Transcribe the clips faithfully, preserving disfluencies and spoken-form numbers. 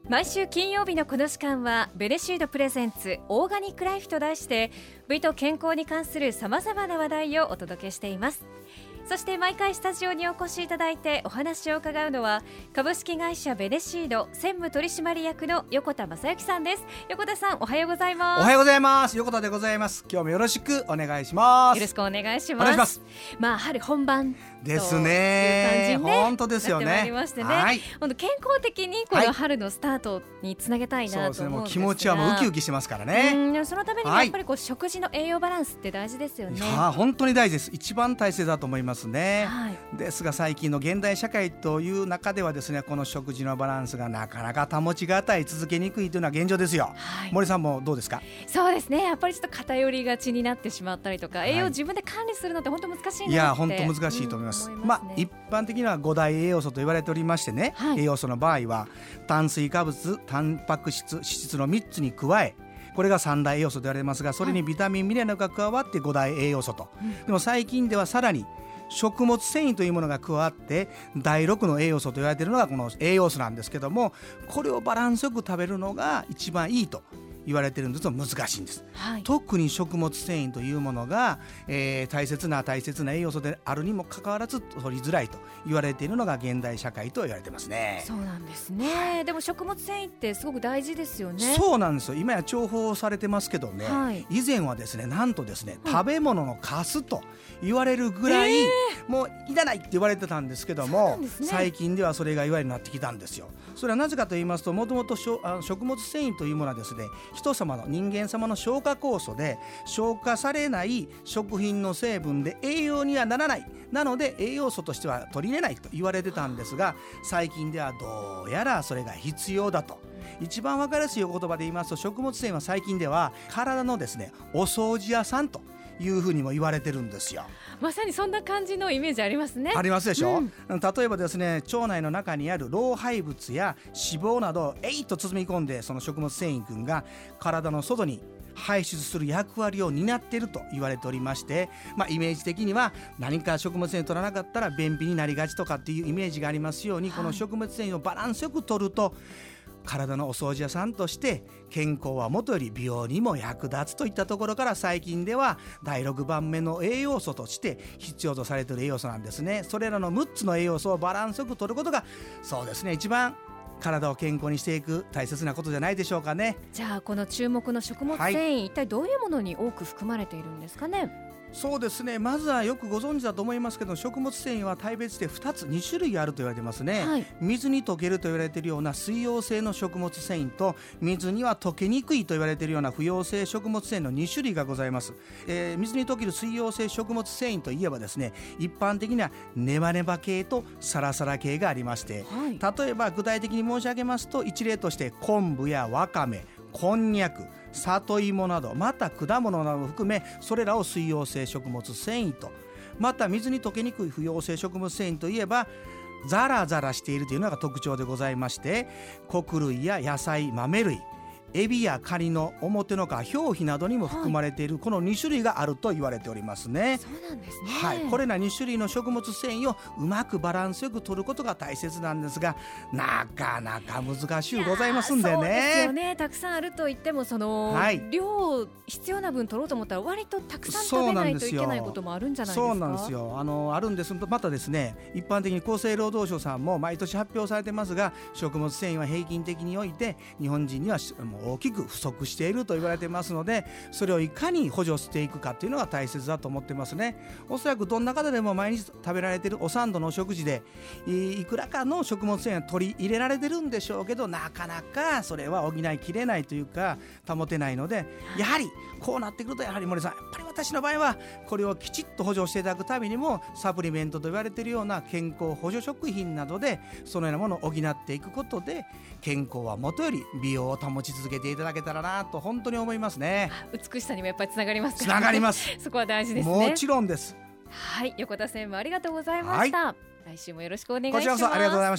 毎週金曜日のこの時間はベレシードプレゼンツオーガニックライフと題して美と健康に関するさまざまな話題をお届けしています。そして毎回スタジオにお越しいただいてお話を伺うのは株式会社ベレシード専務取締役の横田正幸さんです。横田さん、おはようございます。 おはようございます。横田でございます。今日もよろしくお願いします。 よろしくお願いします。 お願いします。 まあ春本番ですね。 という感じに、ね、 本当ですよね。 なってまいりましてね、はい、本当健康的にこの春のスタートにつなげたいなと思うんですが、はい、そうですね、もう気持ちはもうウキウキしてますからね。うん、そのためにやっぱりこう、はい、食事の栄養バランスって大事ですよね。 いや本当に大事です。一番大切だと思いますね、はい、ですが最近の現代社会という中ではですね、この食事のバランスがなかなか保ちがたい、続けにくいというのは現状ですよ、はい、森さんもどうですか？ そうですね、やっぱりちょっと偏りがちになってしまったりとか、はい、栄養を自分で管理するのって本当難しいなって。いや本当難しいと思います、うん、思いますね。まあ、一般的にはご大栄養素と言われておりましてね、はい、栄養素の場合は炭水化物、タンパク質、脂質のみっつに加え、これが三大栄養素と言われますが、それにビタミンミネラルが加わって五大栄養素と、はい、でも最近ではさらに食物繊維というものが加わってだいろくの栄養素と言われているのがこの栄養素なんですけども、これをバランスよく食べるのが一番いいと言われているんですが難しいんです、はい、特に食物繊維というものが、えー、大切な大切な栄養素であるにもかかわらず取りづらいと言われているのが現代社会と言われてますね。 そうなんですね。でも食物繊維ってすごく大事ですよね。 そうなんですよ。今や重宝されてますけどね、はい、以前はですね、なんとですね、はい、食べ物のカスと言われるぐらい、えー、もういらないって言われてたんですけども、ね、最近ではそれが言われるようになってきたんですよ。それはなぜかと言いますと、もともと食物繊維というものはですね、人様の人間様の消化酵素で消化されない食品の成分で栄養にはならない、なので栄養素としては取り入れないと言われてたんですが、最近ではどうやらそれが必要だと。一番分かりやすいお言葉で言いますと、食物繊維は最近では体のですね、お掃除屋さんというふうにも言われてるんですよ。 まさにそんな感じのイメージありますね。 ありますでしょ、うん、例えばですね、腸内の中にある老廃物や脂肪などをえいっと包み込んで、その食物繊維群が体の外に排出する役割を担っていると言われておりまして、まあ、イメージ的には何か食物繊維取らなかったら便秘になりがちとかっていうイメージがありますように、はい、この食物繊維をバランスよく取ると体のお掃除屋さんとして健康はもとより美容にも役立つといったところから、最近ではだいろくばんめの栄養素として必要とされている栄養素なんですね。それらのむっつの栄養素をバランスよく取ることが、そうですね、一番体を健康にしていく大切なことじゃないでしょうかね。 じゃあこの注目の食物繊維、はい、一体どういうものに多く含まれているんですかね。 そうですね、まずはよくご存知だと思いますけど、食物繊維は大別でふたつ、に種類あると言われてますね、はい、水に溶けると言われているような水溶性の食物繊維と、水には溶けにくいと言われているような不溶性食物繊維のに種類がございます、えー、水に溶ける水溶性食物繊維といえばですね、一般的にはネバネバ系とサラサラ系がありまして、はい、例えば具体的に申し上げますと、一例として昆布やわかめ、こんにゃく、里芋など、また果物などを含め、それらを水溶性食物繊維と、また水に溶けにくい不溶性食物繊維といえばザラザラしているというのが特徴でございまして、穀類や野菜、豆類、エビやカニの表の皮、表皮などにも含まれている、はい、このに種類があると言われておりますね。 そうなんですね、 はい、これらに種類の食物繊維をうまくバランスよく取ることが大切なんですが、なかなか難しいございますんでね。 そうですよね。たくさんあると言っても、その、はい、量必要な分取ろうと思ったら割とたくさん食べないといけないこともあるんじゃないですか。 そうなんですよ。あのあるんです。またですね、一般的に厚生労働省さんも毎年発表されてますが、食物繊維は平均的において日本人にはもう大きく不足していると言われてますので、それをいかに補助していくかというのが大切だと思ってますね。おそらくどんな方でも毎日食べられているお三度のお食事で い, いくらかの食物繊維は取り入れられてるんでしょうけど、なかなかそれは補いきれないというか保てないので、やはりこうなってくると、やはり森さん、やっぱり私の場合はこれをきちっと補助していただくためにも、サプリメントと言われているような健康補助食品などでそのようなものを補っていくことで、健康はもとより美容を保ち続けていただけたらなと本当に思いますね。 美しさにもやっぱりつながりますからね。 つながりますそこは大事ですね。 もちろんです。 はい、横田専務ありがとうございました、はい、来週もよろしくお願いします。 こちらこそありがとうございました。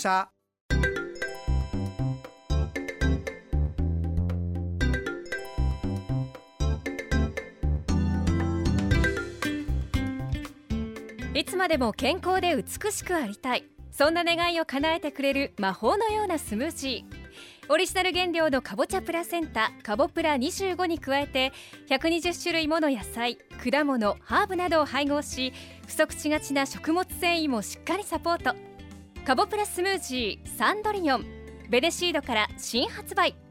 いつまでも健康で美しくありたい、そんな願いを叶えてくれる魔法のようなスムージー。 オリジナル原料のかぼちゃプラセンタかぼプラにじゅうごに加えてひゃくにじゅっしゅるいもの野菜、果物、ハーブなどを配合し、不足しがちな食物繊維もしっかりサポート。かぼプラスムージーサンドリオンベレシードから新発売。